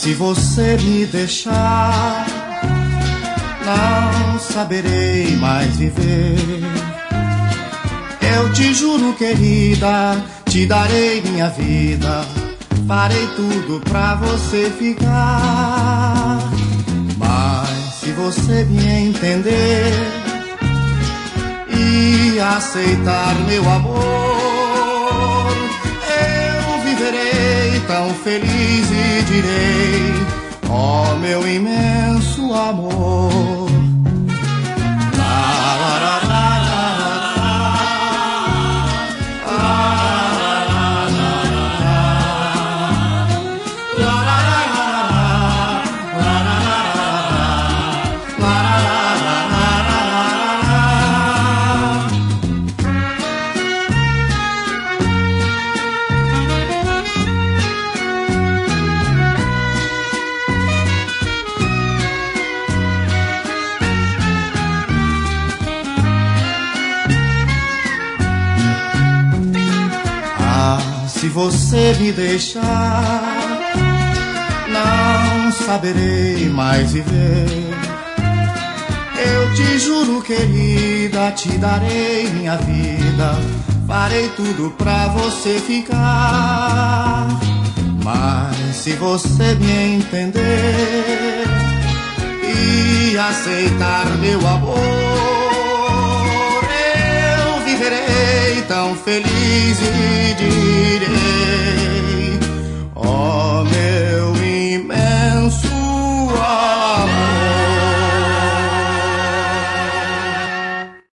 se você me deixar, não saberei mais viver. Eu te juro, querida, te darei minha vida, farei tudo pra você ficar. Mas se você me entender e aceitar meu amor, eu viverei tão feliz e direi: ó meu imenso amor. Se você me deixar, não saberei mais viver. Eu te juro, querida, te darei minha vida, farei tudo pra você ficar. Mas se você me entender e aceitar meu amor, eu viverei tão feliz e direi: ó meu